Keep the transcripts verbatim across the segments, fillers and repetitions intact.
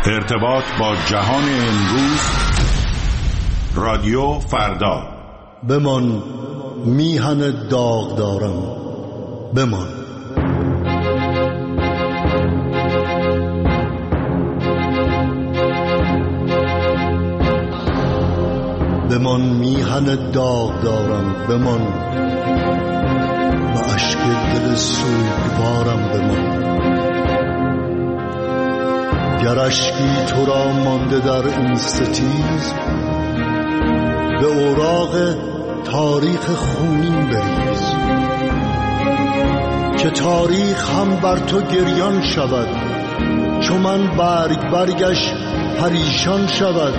ارتباط با جهان امروز، رادیو فردا. بمان میهن داغ دارم، بمان. بمان میهن داغ دارم، بمان. به اشک دل سوگوارم بمان. گر اشکی تو را مانده در این ستیز، به اوراق تاریخ خونین بریز، که تاریخ هم بر تو گریان شود، چو من برگ برگش پریشان شود.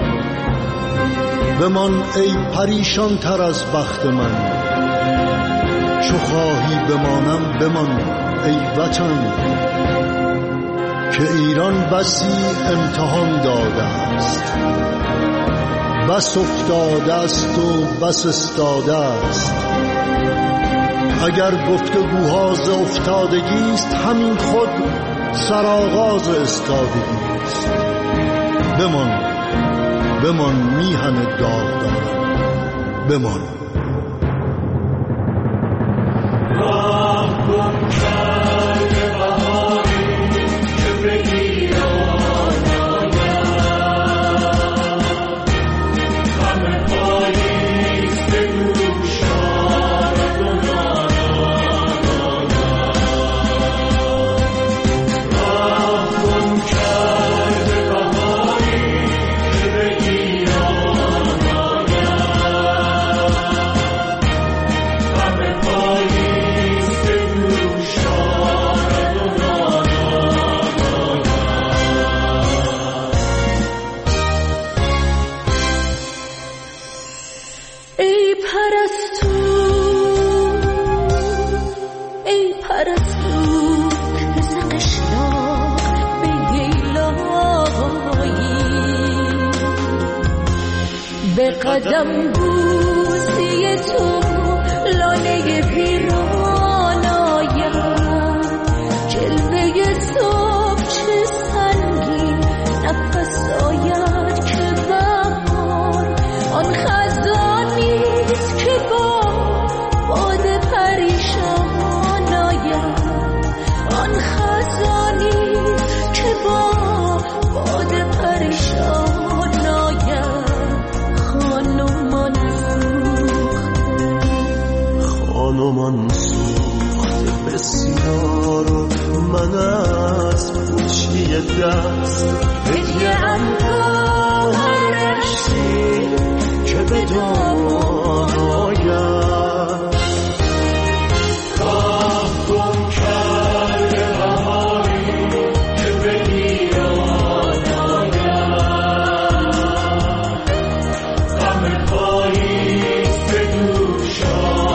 بمان ای پریشان تر از بخت من، چو خواهی بمانم بمان ای وطن. که ایران بسی امتحان داده است، بس افتاده است و بس استاده است. اگر گفتگوها ز افتادگی است، همین خود سرآغاز استادگی است. بمان بمان میهن داغ دارم، بمان. قدم بوسی تو لاله پیران آیم، جلوه صبح چه سنگین نفس آید که بهار. آن خزانیست که با باد پریشان آید، آن خزانیست که با باد پریشان آید. خانمان سوخت بسیار و من از پوچی دست بگیم تا هرشی که به دامان آید. خواه گم کرده بهاری که به ایران آید، غم پاییز به دوش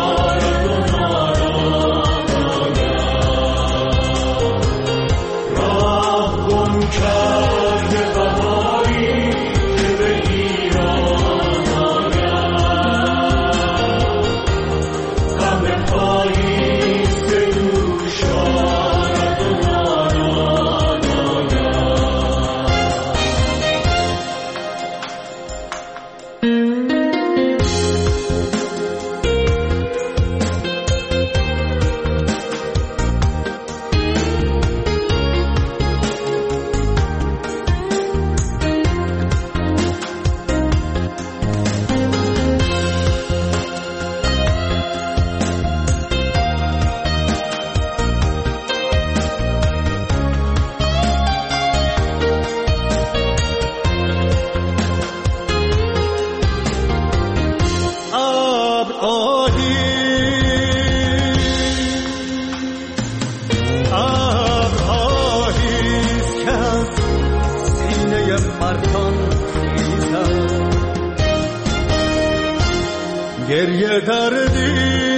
گریه دردی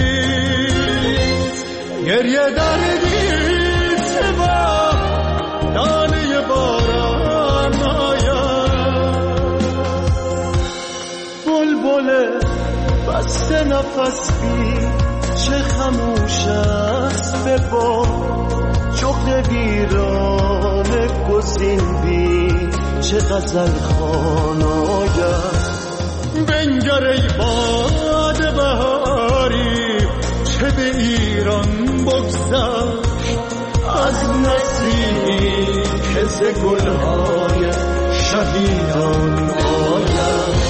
گریه دردی چه با دانه باران آید. بلبل بسته نفس بی چه خموش است به با، جغد ویران گزین بی چه غزل خوانایم. بنگر ای باد بهاری چه به ایران بگذشت از نسیمی که ز گلهای شهیدان آید.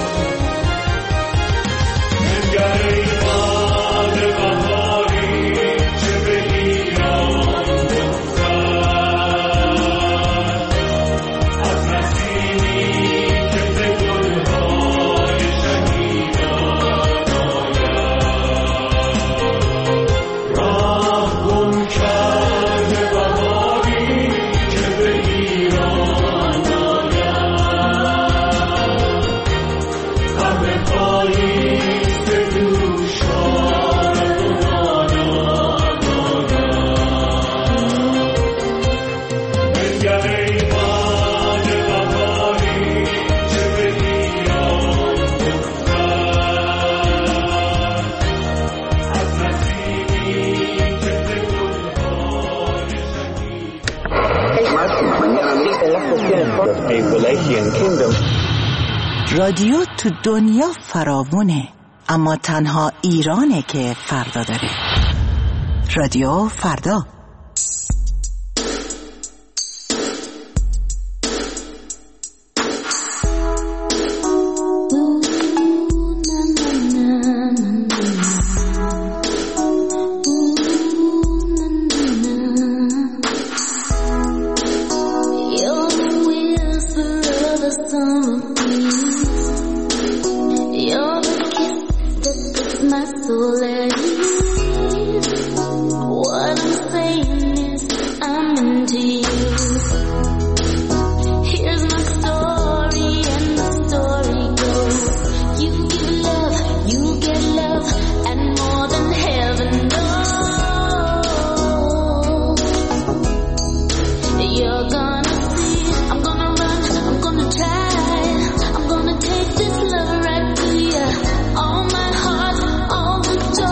بنگر ای باد بهاری چه به ایران بگذشت از نسیمی که ز گلهای شهیدان آید. راه گم کرده بهاری که به ایران آید. غم پاییز دوشان دونانان آید. بنگر ای باد بهاری چه به ایران بگذشت از نسیمی که ز گلهای شهیدان. رادیو تو دنیا فراوونه، اما تنها ایرانه که فردا داره. رادیو فردا. All my heart, all the joy.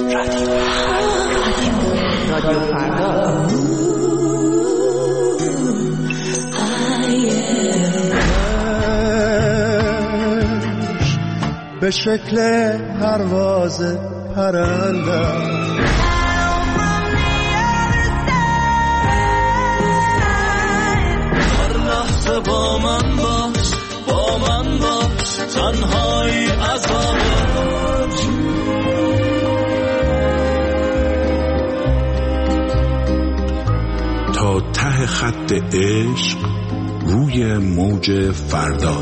رادیو فردا. به شکل پرواز پرنده هر لحظه با من باش، با من باش، تنهایی عذابه. تا ته خط عشق روی موج فردا.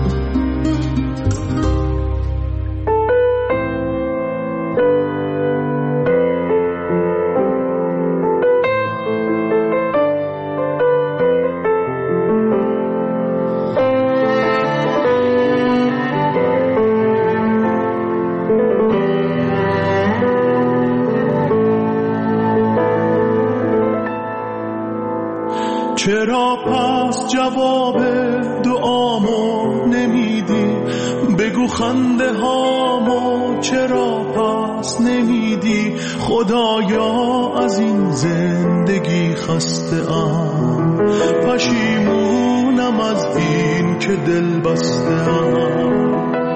چرا پس جواب دعامو نمیدی؟ بگو خنده هامو چرا پس نمیدی؟ خدایا از این زندگی خسته ام، پشیمونم از این که دل بسته ام.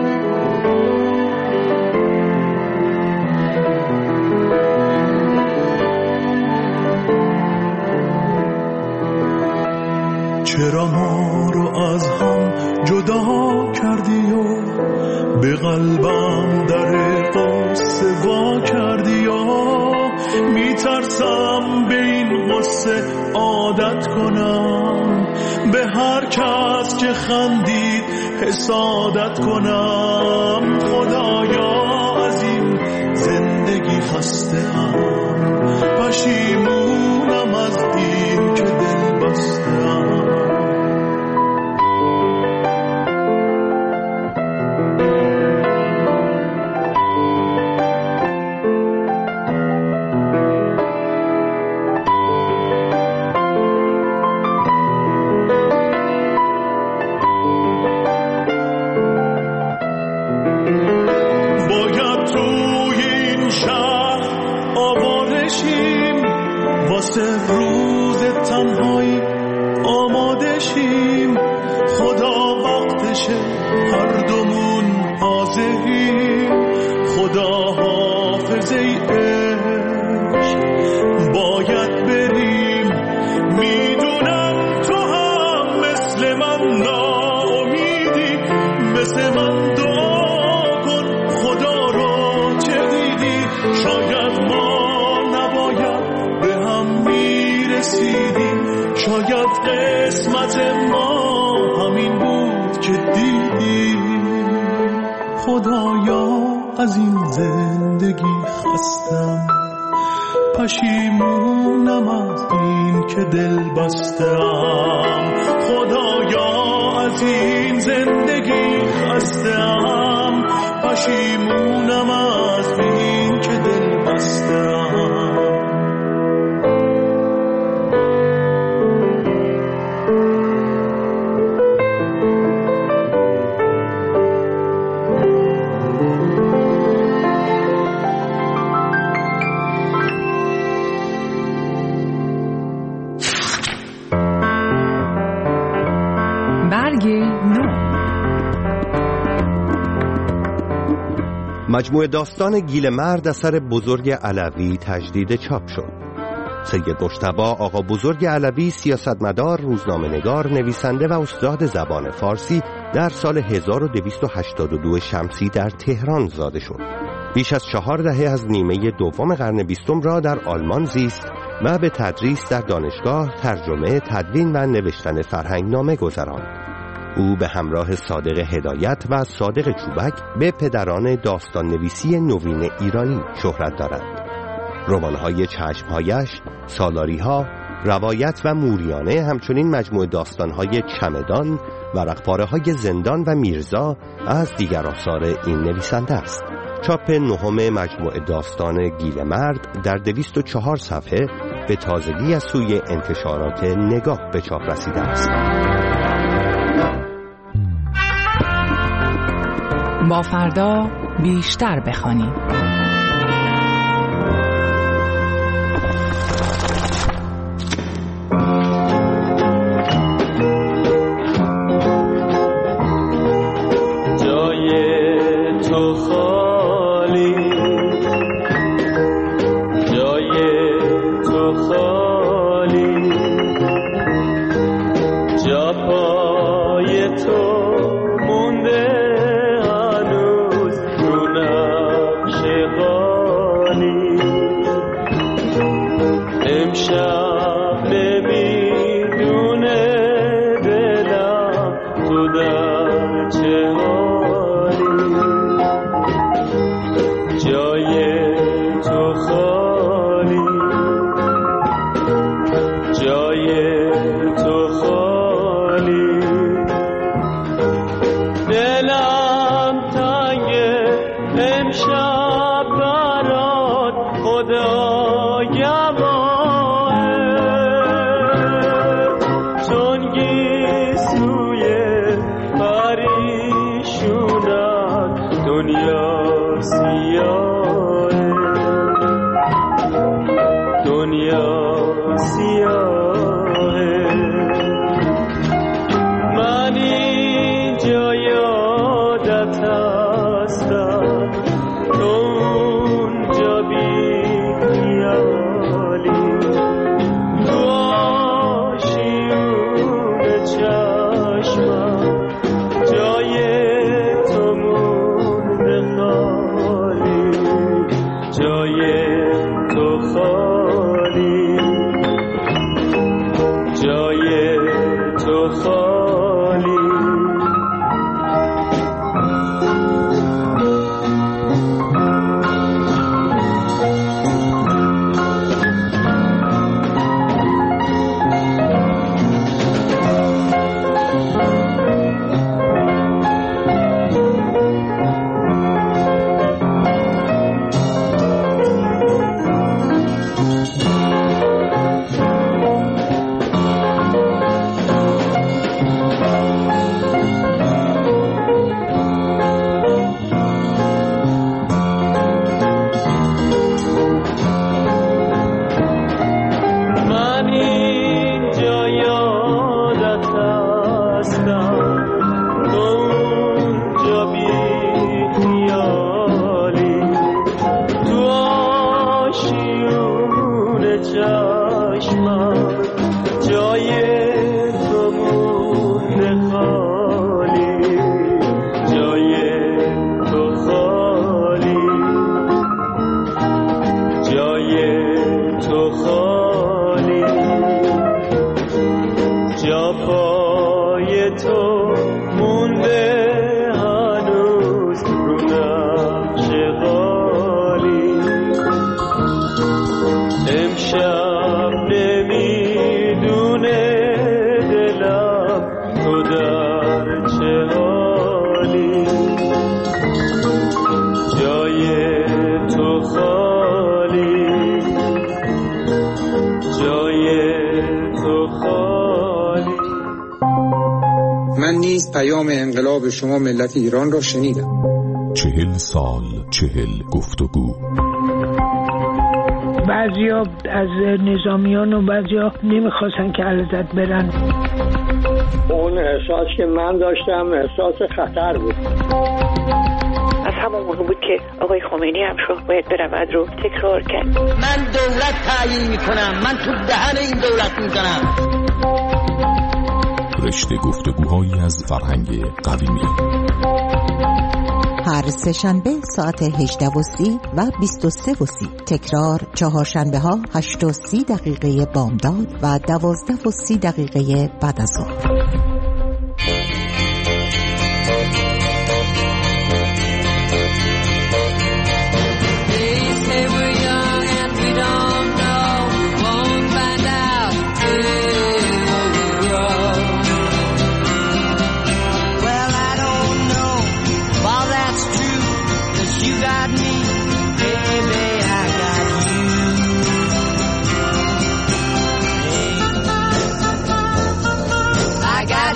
چرا ما رو از هم جدا کردی و به قلبم در قصه وا کردی و میترسم به این قصه عادت کنم، به هر کس که خندید حسادت کنم. خدایا از این زندگی خسته ام، پشیمونم از این که دل بسته ام. روز تنهایی آماده شیم، خدا وقتشه هر دومون حاضریم. خدا حافظ ای عشق باید بریم، میدونم تو هم مثل من ناامیدی، مثل من دعا کن خدا رو چه دیدی. شاید ما نباید رسیدیم، شاید قسمت ما همین بود که دیدیم. خدایا از این زندگی خستم، پشیمونم از این که دل بستم. خدایا از این زندگی خستم، پشیمونم از این که دل بستم. مجموعه داستان گیل مرد اثر بزرگ علوی تجدید چاپ شد. سید مجتبی آقا بزرگ علوی سیاستمدار، روزنامه‌نگار، نویسنده و استاد زبان فارسی در سال هزار و دویست و هشتاد و دو شمسی در تهران زاده شد. بیش از چهار دهه از نیمه دوم قرن بیستم را در آلمان زیست و به تدریس در دانشگاه، ترجمه، تدوین و نوشتن فرهنگنامه گذراند. او به همراه صادق هدایت و صادق چوبک به پدران داستان نویسی نوین ایرانی شهرت دارد. رمان‌های چشمهایش، سالاری‌ها، روایت و موریانه، همچنین مجموعه داستان‌های چمدان، ورق‌پاره‌های زندان و میرزا از دیگر آثار این نویسنده است. چاپ نهم مجموعه داستان گیل مرد در دویست و چهار صفحه به تازگی از سوی انتشارات نگاه به چاپ رسیده است. با فردا بیشتر بخوانیم. جای تو خالی، جای تو خالی، دلم تنگه امشب برات خدایم دنیا سیاهه، دنیا سیاهه، من اینجا یادت هستم، تو اونجا بی خیالی، تو آشیون چشمم جای جای تو خالی، جای تو خالی. پیام انقلاب شما ملت ایران را شنیدم. چهل سال چهل گفتگو. بعضیا از نظامیان و بعضیا نمیخواستن که علازت برن. اون احساس که من داشتم احساس خطر بود. از همون موقع بود که آقای خمینی هم شد باید برود رو تکرار کرد. من دولت تعیین میکنم، من تو دهن این دولت میزنم. رشته گفتگوهایی از فرهنگ قدیمی. هر سه شنبه ساعت هجده و سی و بیست و سه و سی. تکرار چهارشنبه ها هشت و سی دقیقه بامداد و دوازده و سی دقیقه بعد از ظهر. I got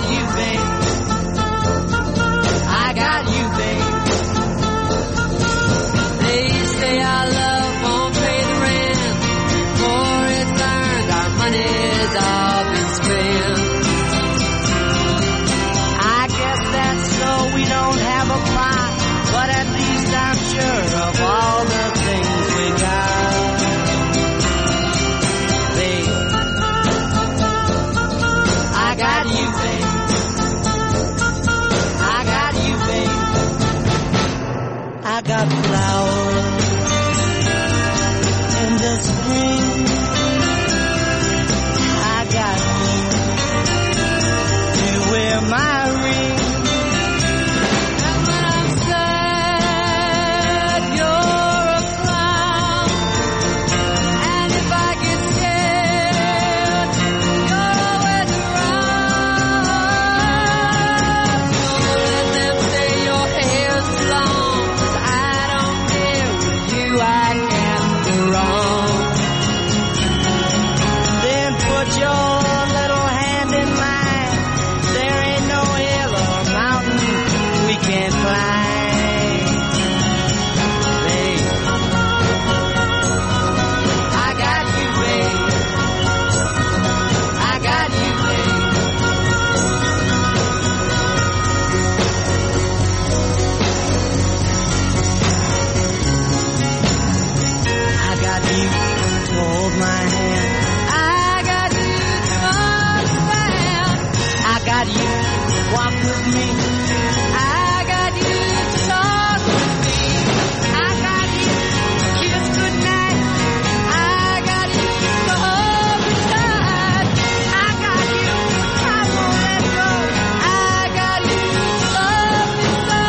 you to hold my hand. I got you to understand. I got you to walk with me. I got you to talk with me. I got you to kiss goodnight. I got you to hold me tight. I got you to come on that road. I got you to love me so.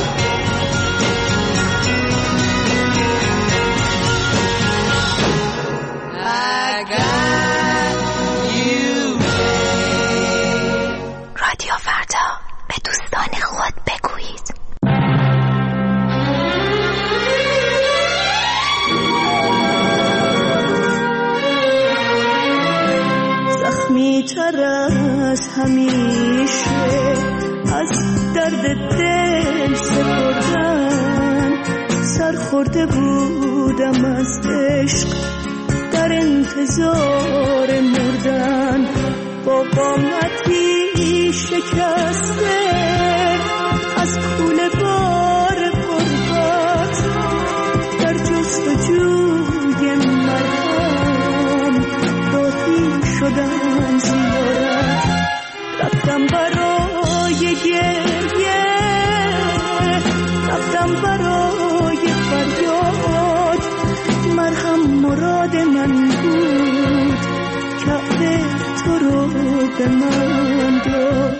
I got you. رادیو فردا، به دوستان خود بگویید. زخمی تر از همیشه از درد دل سپردن، سرخورده بودم از عشق در انتظار مردن، با قامتی شکسته از کوله بار غربت در جستجوی مرهم راهی شدم زیارت. رفتم برای گریه، رفتم برای فریاد، مرهم مراد من بود، کعبه تو رو به من داد.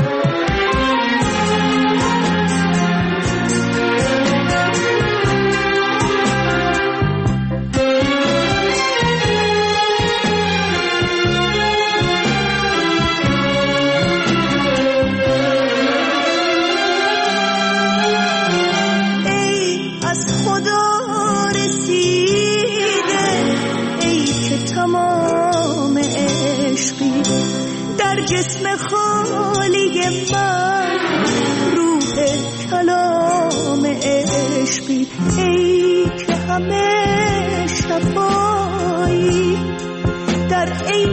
ای از خدا رسیده، ای که تمام عشقی در جسم خالی من، روح کلام عشقی، ای که همه شفایی در عین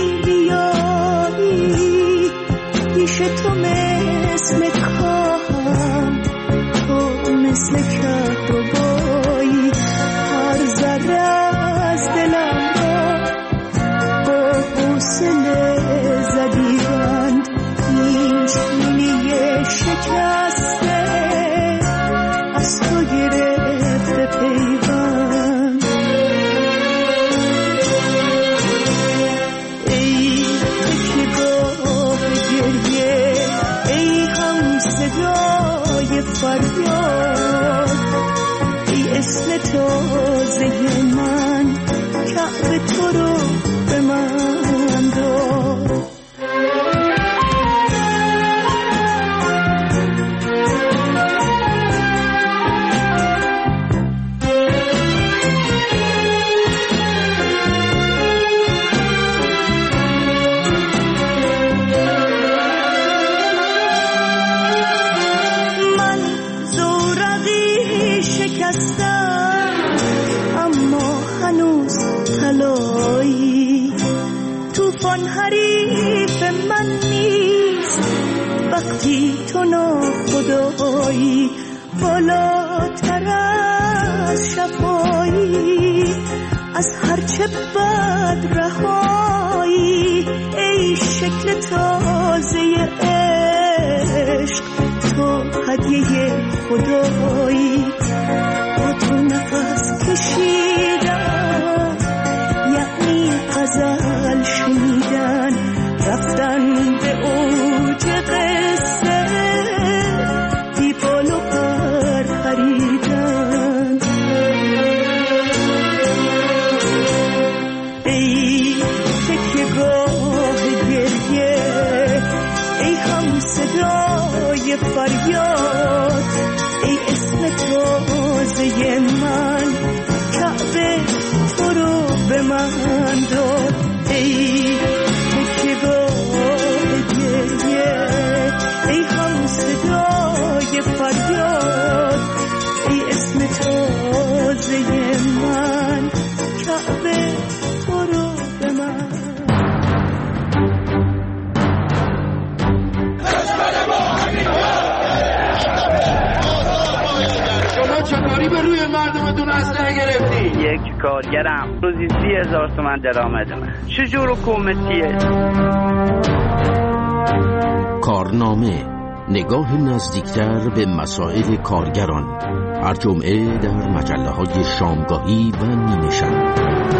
بی‌ریایی، پیش تو مثل کاهم، تو مثل کهربایی، هر ذره از دلم را با حوصله زدیدند، این چینی شکسته از تو گرفته پیوند. ای تکیه‌گاه گریه، ای هم صدای فریاد، ای اسم تازه من، کعبه تو رو به من داد. من زورقی شکستم اما هنوز طلایی، طوفان حریف من نیست وقتی تو ناخدایی، بالاتر از شفایی، از هرچه بد رهایی، ای شکل تازه عشق، تو هدیه خدایی. با تو نفس کشیدن یعنی غزل شنیدن، رفتن به اوج قصه، بی بال و پر پریدن. ای تکیه‌گاه گریه، ای هم صدای فریاد، ای اسم تازه من، چقدر گرفتی؟ یک کارگرم روزی سی هزار تومن درآمدمه. چجور حکومتیه؟ کارنامه، نگاه نزدیکتر به مسائل کارگران، هر جمعه در مجله های شامگاهی و نیمه شب.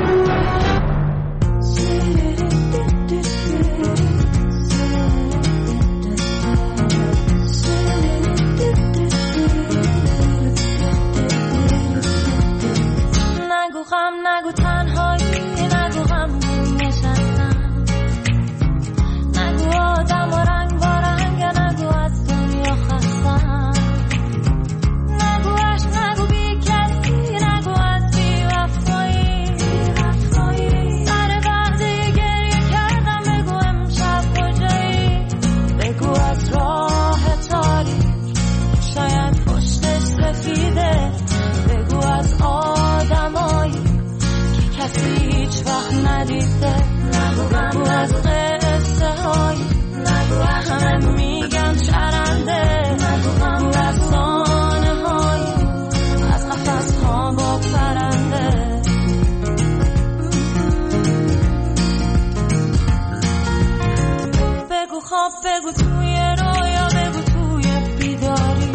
نگو غم، نگو تنهایی، نگو غم نشستم، نگو آدم و رنگ با رنگ، نگو از دنیا خستم، نگو عشق، نگو بی کسی، نگو از بی وفایی، سر وقتی گریه کردم بگو امشب کجایی، بگو از راه تاریک شاید پشتش سفیده، بگو از آدمایی که کسی هیچ وقت ندیده، نگو از قصه هایی همه میگن شرنده، نگو افسانه هایی از قفس ها با پرنده. بگو خواب، بگو توی رویا، بگو توی بیداری،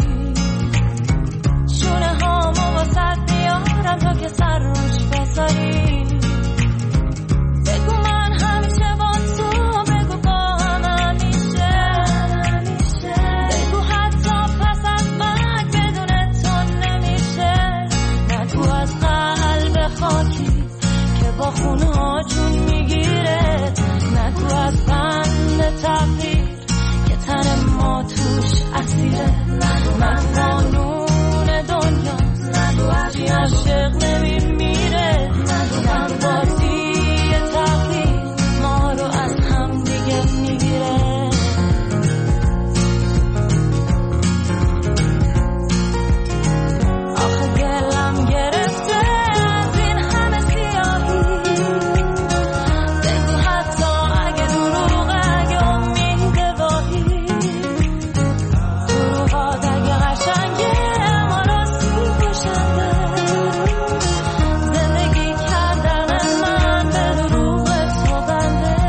شونه هامو واسد میارم تا که سر روش بذاری، بگو من همیشه با تو، بگو با هم همیشه، بگو حتی پس از مرگ بدون تو نمیشه، نگو از قلب خاکی که با خونها جون میگیره، نگو از بند تقدیر که تن ما توش اسیره، من قانون دنیا نگو عاشق نمیمیره، من بازی تقدیر ما رو از هم دیگه میگیره. آخه دلم گرفته از این همه سیاهی، بگو حتی اگه دروغ، اگه امید واهی، دروغات اگه قشنگه ما راستی کشنده، زندگی کردن من به دروغ تو بنده.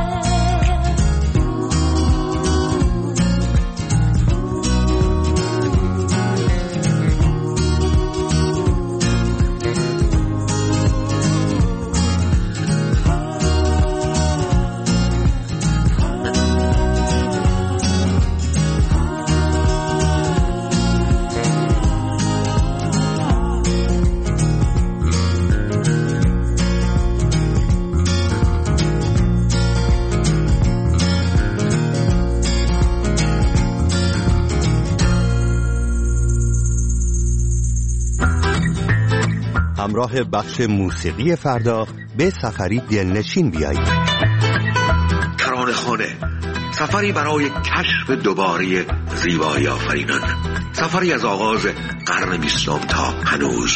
همراه بخش موسیقی فردا به سفری دلنشین بیایید. ترانه خانه، سفری برای کشف دوباره زیبایی آفرینان، سفری از آغاز قرن بیستم تا هنوز.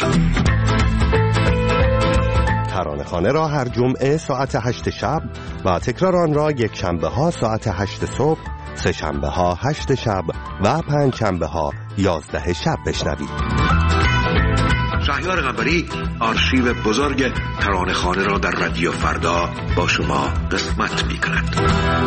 ترانه خانه را هر جمعه ساعت هشت شب و تکرار آن را یک شنبه ها ساعت هشت صبح، سه شنبه ها هشت شب و پنج شنبه ها یازده شب بشنوید. شهریار قنبری آرشیو بزرگ ترانه خانه را در رادیو فردا با شما قسمت می کند.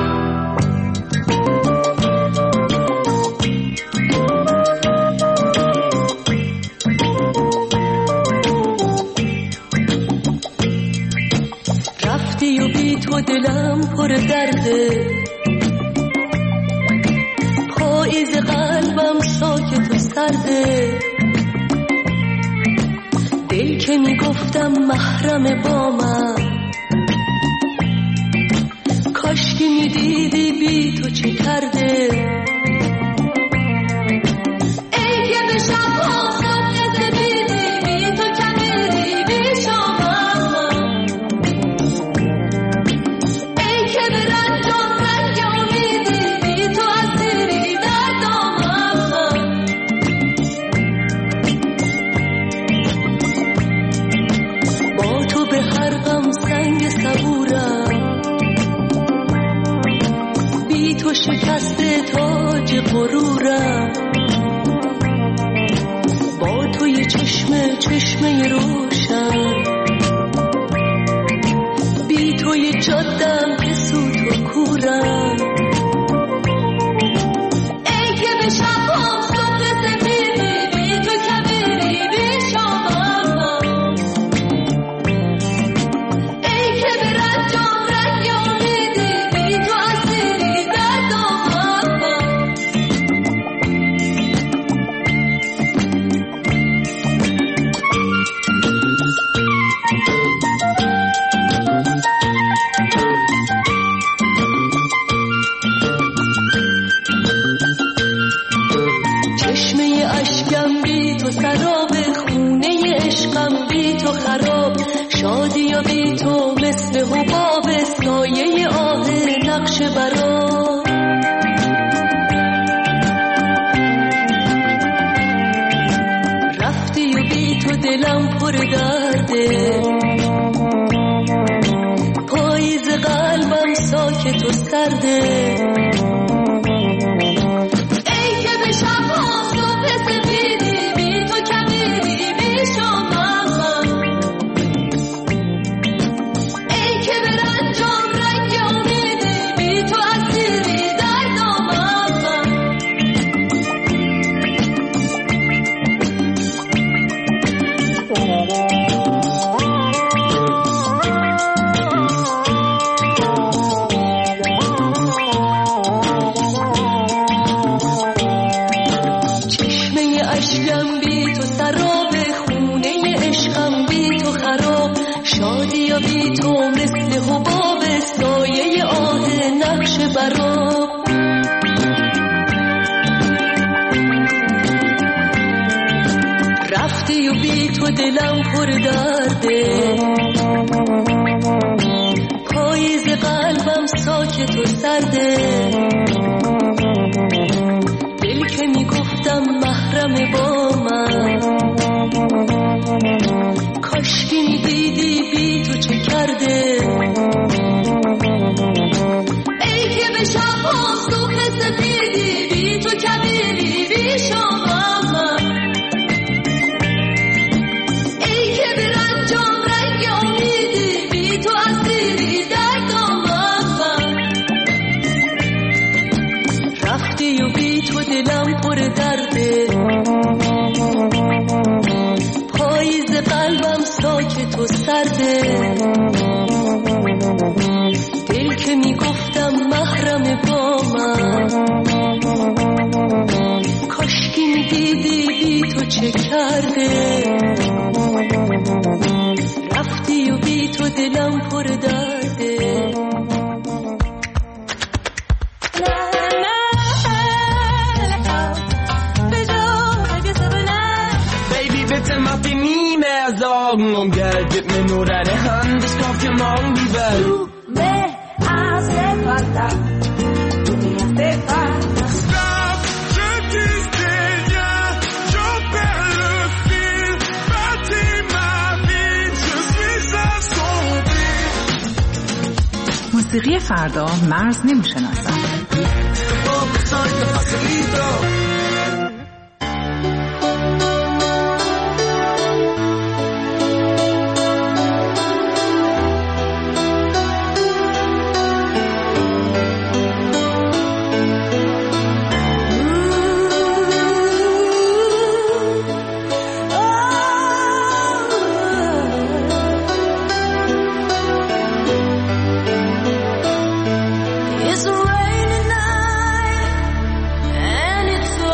رفتی و بی تو دلم پر درده، پاییز قلبم ساکت و سرده، دل که میگفتم محرم با من، کاش که میدیدی بی تو چه کرده، ای که به شب ها صبح زدیدی بی تو کمیدی بی شامم، ای که به رنجام رنگ امیدی بی تو اسیری در دامم، با تو به هر غم سنگ صبورم، بی تو شکسته تا جادم به سوت و کورم ای که به شب هم صبح سفیدی بی تو کبیری بی شامم ای که به رنجام رنگ امیدی بی تو اسیری در دامم شادی و بی تو مثل حباب سایه آه نقش برا رفتی و بی تو دلم پر درده پاییز قلبم ساکت و سرده ای که به شب ها صبح سفیدی بی تو کبیری بی شامم شادی و بی تو مثل حباب سایه آه نقش برا رفتی و بی تو دلم پر درده پاییز قلبم ساکت و سرده دل که میگفتم محرم با من کاشکی میدیدی بی تو چه کرده ای که به شب ها صبح سفیدی بی تو کبیری بی شامم ای که به رنجام رنگ امیدی بی تو اسیری در دامم رفتی و بی تو دلم پر درده پاییز قلبم ساکت و سرده دل که میگفتم محرم با من کاشکی میدیدی بی تو چه کرده رفتی و بی تو دلم پر درده Sorgen und Geld, gib mir nur deine Hand, ich kauf dir morgen die Welt. Du me hace falta, tu me hace falta. Stop, je dis rien, je perds le fil, bâtis ma vie, je suis assombri. موسیقی فردا مرز نمیشناسد. It's a rainy night and it's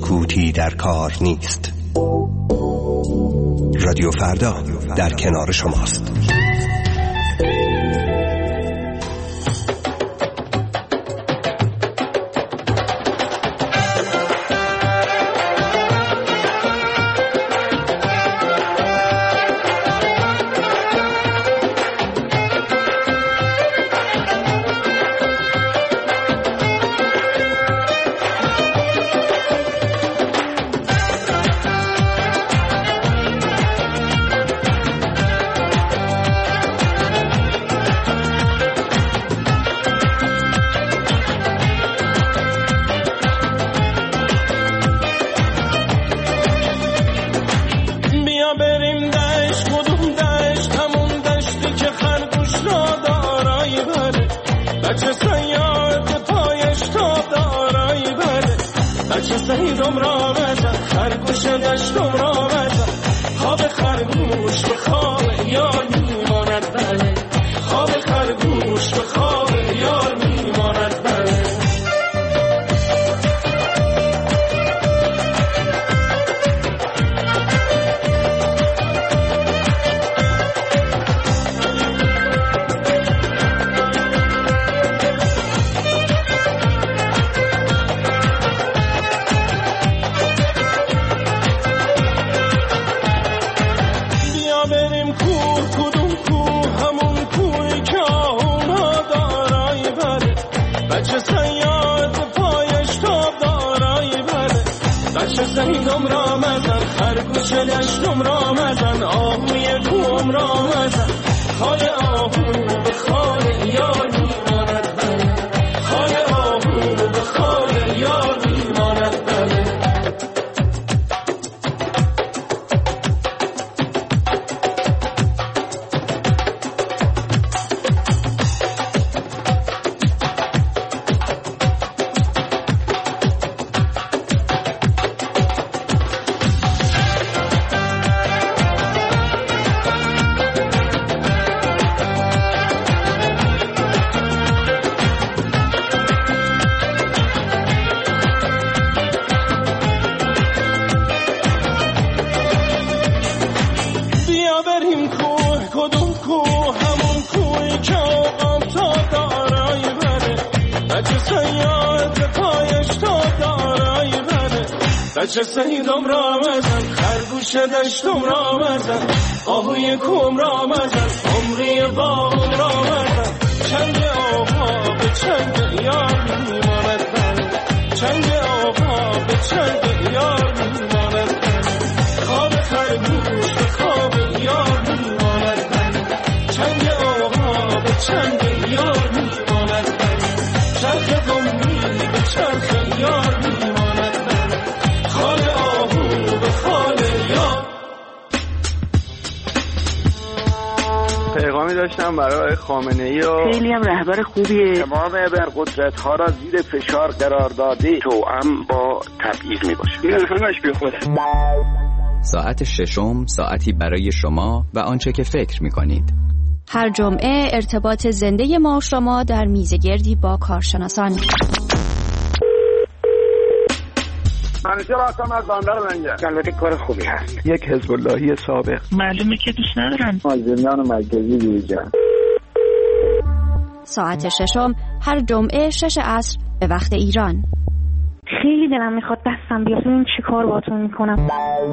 سکوتی در کار نیست. رادیو فردا در کنار شماست. بچه سیدم را مزن خرگوش دشتم را مزن آهوی کم را مزن عمری باغم را مزن چنگ آقا به چنگ یار میماند من چنگ آقا به چنگ یار میماند من خواب خرگوش به خواب یار میماند من چنگ آقا به چنگ یار میماند من چرخ قمی به چرخ یار میماند من خال آهو به خال یار. پیغامی داشتم برای خامنه‌ای و خیلی هم رهبر خوبیه. تمام ابرقدرت ها را زیر فشار قرار داده توأم با تبعیض می باشه. این همش بی خوده. ساعت ششم ساعتی برای شما و آنچه که فکر می کنید. هر جمعه ارتباط زنده ما و شما در میزگردی با کارشناسان. منیشه راستم از باندر منگه البته کار خوبی هست. یک حزب اللهی سابق معلومه که دوست ندارن مازنیان مرکزی بیرجن. ساعت ششم هر جمعه شش عصر به وقت ایران. خیلی دلم میخواد دستم بیاد ببینم چی کار باهاتون میکنم.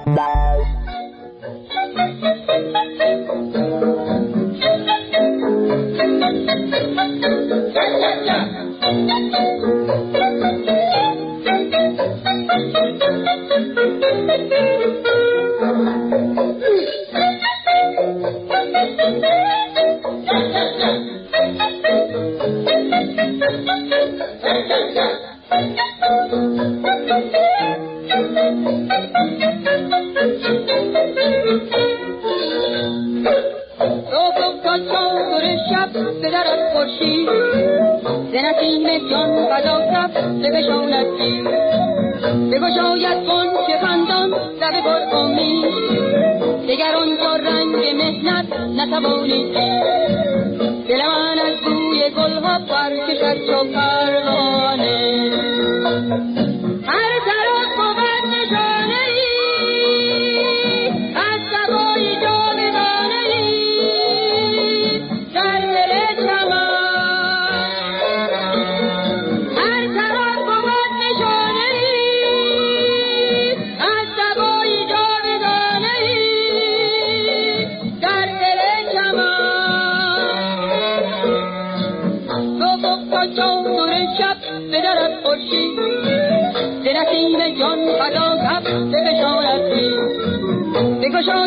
بگشاید کن که خندان لب پر امید دگران با رنگ مهنت نتوانید دل من از بوی گلها برکشد چو پروانه هر طرف بود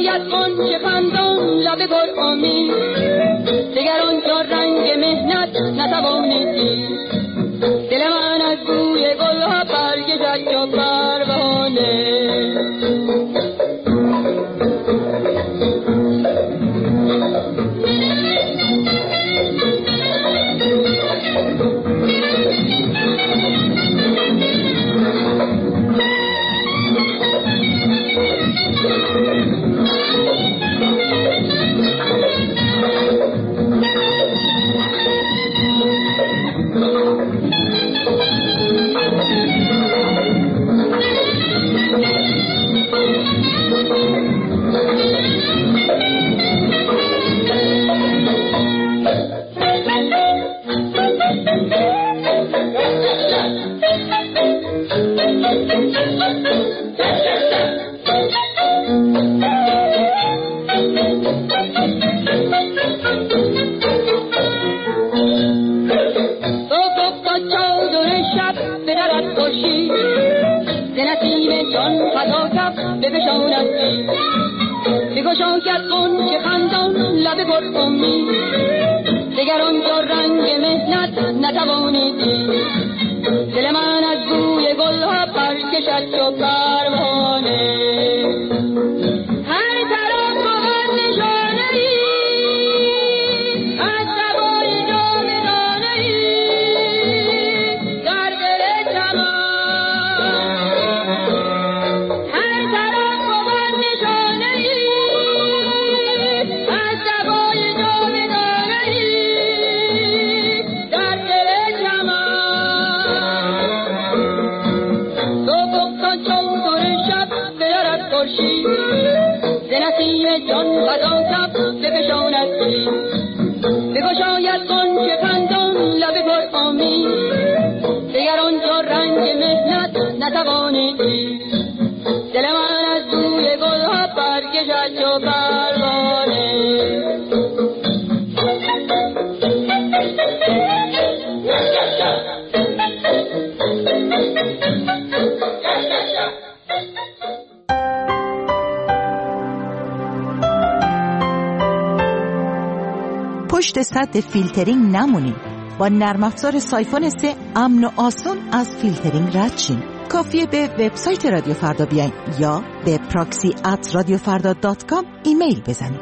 بگشاید آنچه خندان لب پر امید دگر آنجا رنگ مهنت نتوانید دید دل من از بوی گلها برگشد چو پروانه بگشاید آنچه خندان لب پر امید دگر آنجا رنگ مهنت نتوانید دید دل من از بوی گلها برکشد چو پروانه هر طرف بود نشانه‌ای از سوای جاودانه‌ای در دل چمن جان غذا کف بفشاند بگشاید آنچه خندان لب پر امید دگر آنجا رنگ مهنت نتوانید دید دل من از بوی گلها برکشد چو پروانه پشت سد فیلترینگ نمونید. با نرم افزار سایفون سه امن و آسان از فیلترینگ رد شین. کافیه به وبسایت رادیو فردا بیاین یا به پراکسی ات رادیو فردا دات کام ایمیل بزنید.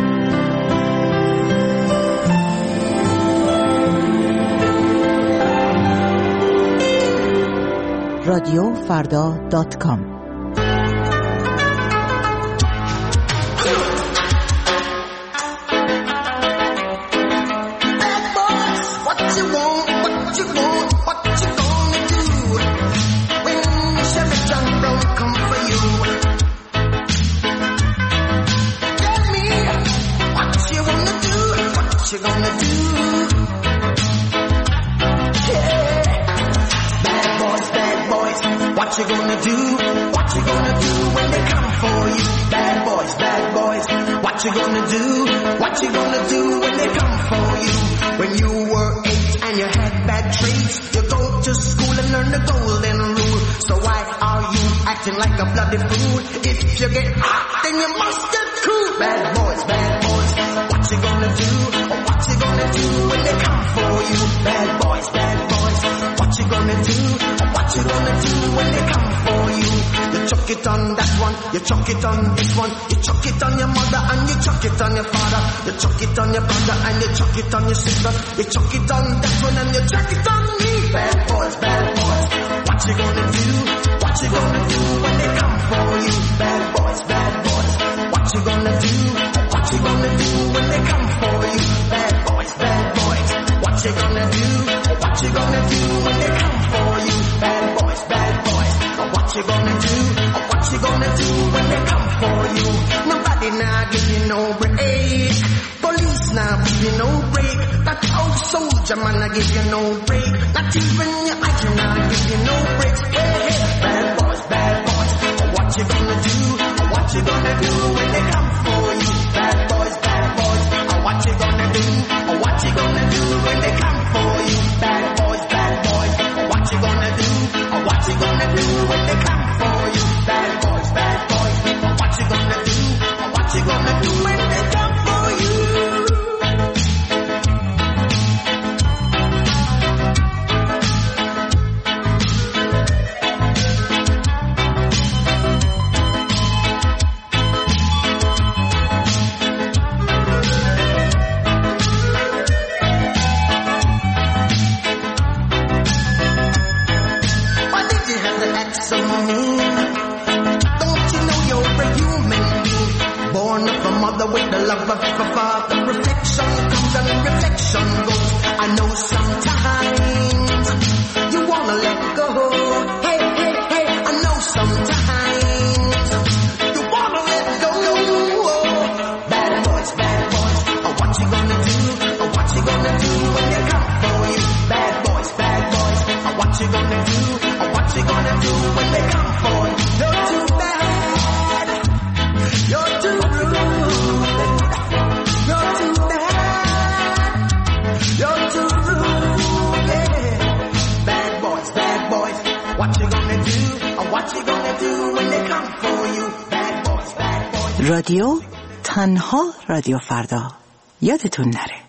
رادیو فردا دات کام. What you gonna do? What you gonna do when they come for you? Bad boys, bad boys. What you gonna do? What you gonna do when they come for you? When you were eight and you had bad traits, you go to school and learn the golden rule. So why are you acting like a bloody fool? If you get hot, then you must get cool. Bad boys, bad boys. What you gonna do? What you gonna do when they come for you? Bad boys, bad boys. What you gonna do? What you gonna do when they come for you? You chuck it on that one, you chuck it on this one, you chuck it on your mother and you chuck it on your father, you chuck it on your brother and you chuck it on your sister, you chuck it on that one and you chuck it on me. Bad boys, bad boys. What you gonna do? What you gonna do when they come for you? Bad boys, bad boys. What you gonna do? What you gonna do when they come for you? Bad boys, bad boys. What you gonna do? What you gonna do when they come for you? Bad boys, bad boys. What you gonna do? What you gonna do when they come for you? Nobody now give you no break. Police now give you no break. That old soldier man I give you no break. Not even your eye now give you no breaks. Hey, hey, bad boys, bad boys. What you gonna do? What you gonna do when they come for you? Bad boys, bad boys. What you gonna do? What you gonna do when they come for you? Bad boys, bad boys. What you gonna do? What you gonna do when they come for you? Bad boys, bad boys. What you gonna do? What you What you gonna do when they come for you? Bad boys, bad boys. رادیو تنها رادیو فردا. یادتون نره.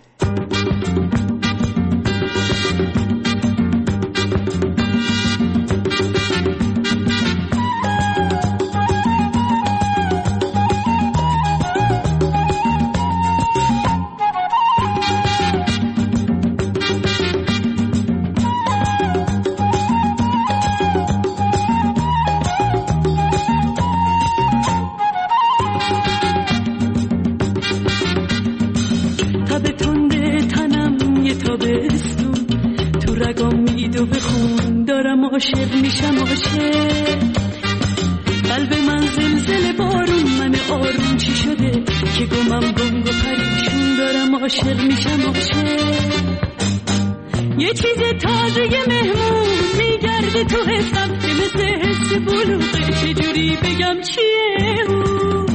عاشق میشم عاشق قلب من زلزله بارون من آروم چی شده که گمم گنگ و پریشون دارم عاشق میشم عاشق یه چیز تازه مهمون میگرده تو حسم که مثل حس بلوغه چجوری بگم چیه اون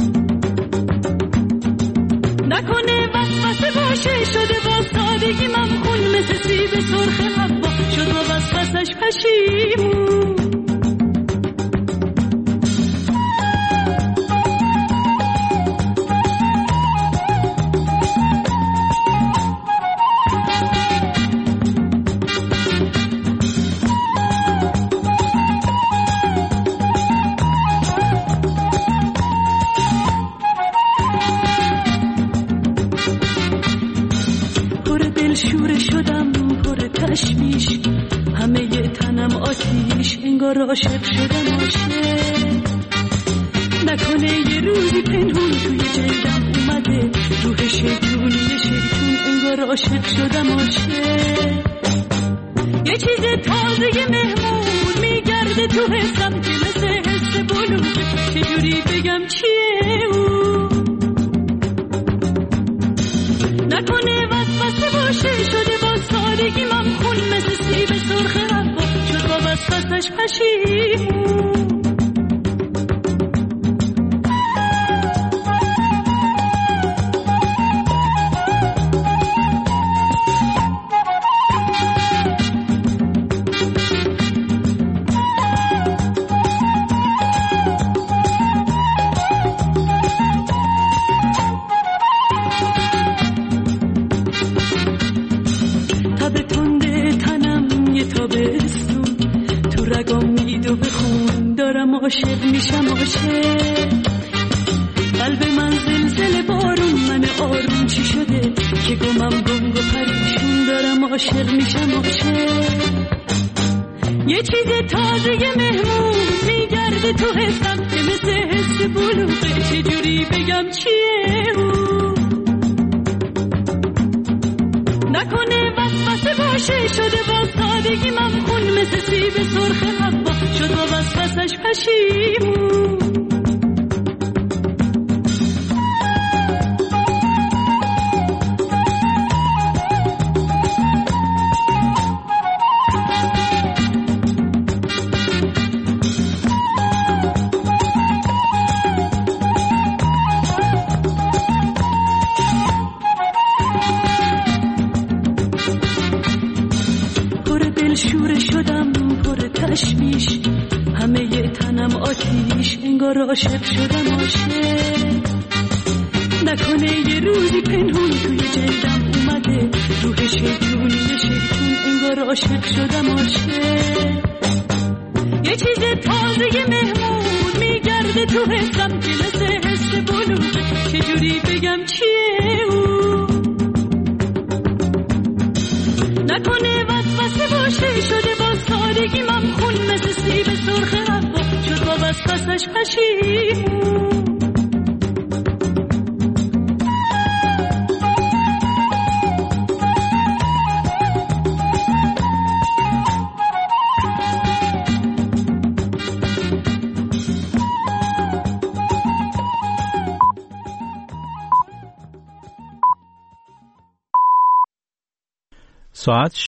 نکنه وسوسه باشه شده با سادگی ممخون مثل سیب سرخ حوا شد با وسوسش پشیمون عاشق شدم عاشق نکنه یه روزی پنهون توی جلدم اومده روح شیطونی شیطون انگار عاشق شدم عاشق یه چیز تازه مهمون میگرده تو حسم که مثل حس بلوغه چجوری بگم چیه اون نکنه وسوسه باشه شده با سادگی ممخون مثل سیب سرخ حوا شد با وسوسش پشیمون عاشق میشم عاشق قلب من زلزله بارون من آروم چی شده که گمم گنگ و پریشون دارم عاشق میشم عاشق یه چیز تازه مهمون میگرده تو حسم که مثل حس بلوغه چجوری بگم چیه اون نکنه وسوسه باشه شده با سادگی ممخون مثل سیب سرخ حوا شد با وسوسش پشیمون عاشق شدم عاشق نکنه یه روزی پنهون توی جلدم اومده روح شیطونی شیطون انگار عاشق شدم عاشق یه چیز تازه مهمون میگرده تو حسم که مثل حس بلوغه چجوری بگم چیه اون نکنه وسوسه باشه شده با سادگی ممخون مثل سیب سرخ حوا شد با وسوسش پشیمون ساعت